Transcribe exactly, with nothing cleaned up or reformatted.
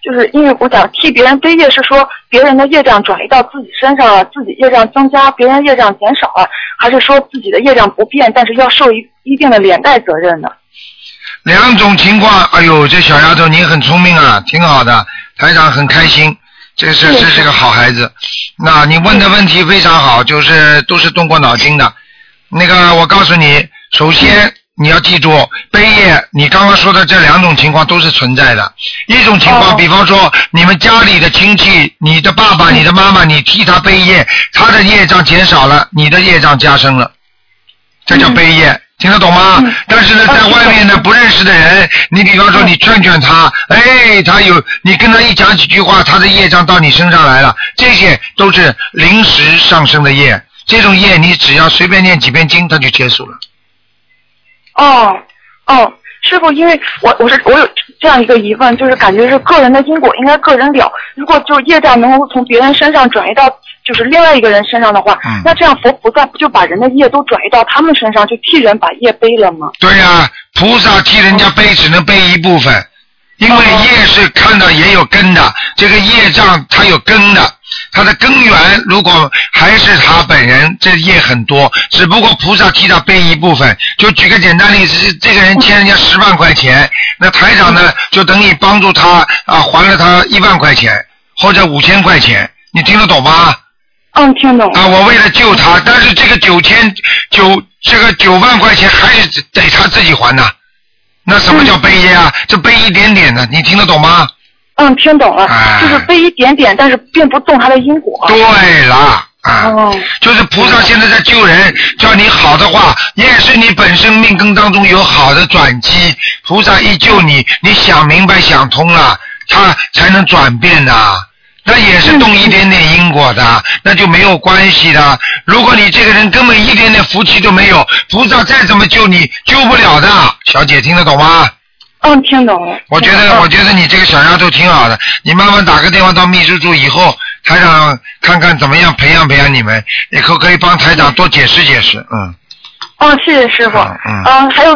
就是因为我讲替别人背业是说别人的业障转移到自己身上了，自己业障增加，别人业障减少了，还是说自己的业障不变，但是要受一一定的连带责任呢？ 两种情况。哎呦，这小丫头你很聪明啊，挺好的，台长很开心，这是这是个好孩子。那你问的问题非常好，就是都是动过脑筋的。那个我告诉你，首先你要记住，背业你刚刚说的这两种情况都是存在的。一种情况，比方说你们家里的亲戚，你的爸爸你的妈妈，你替他背业，他的业障减少了，你的业障加深了，这叫背业。听得懂吗？但是呢，在外面呢不认识的人，你比方说你劝劝他，哎，他有你跟他一讲几句话，他的业障到你身上来了，这些都是临时上升的业，这种业你只要随便念几遍经，它就结束了。 哦哦，师傅，因为我我是我有这样一个疑问，就是感觉是个人的因果应该个人了，如果就是业障能够从别人身上转移到就是另外一个人身上的话，嗯、那这样佛菩萨不就把人的业都转移到他们身上，就替人把业背了吗？ 对呀、啊，菩萨替人家背只能背一部分，因为业是看到也有根的，这个业障它有根的，它的根源如果还是他本人，这业很多，只不过菩萨替他背一部分。就举个简单例子，这个人欠人家十万块钱，那台长呢就等于帮助他啊还了他一万块钱或者五千块钱，你听得懂吗？ 嗯，听懂。 啊，我为了救他，但是这个九千九这个九万块钱还是得他自己还呐。那什么叫背业啊？嗯、这背一点点的，你听得懂吗？ 嗯，听懂了， 哎、 就是背一点点，但是并不动他的因果。 对了。啊， 哦、 就是菩萨现在在救人，叫你好的话，也是你本身命根当中有好的转机。菩萨一救你，你想明白想通了，他才能转变的。那也是动一点点因果的，嗯、那就没有关系的。如果你这个人根本一点点福气都没有，菩萨再怎么救你，救不了的。小姐听得懂吗？ 嗯，听懂了。 我觉得，我觉得你这个小丫头挺好的，你慢慢打个电话到秘书处以后，台长看看怎么样培养培养你们，以后可以帮台长多解释解释，嗯。 哦，谢谢师傅。 嗯。 嗯，还有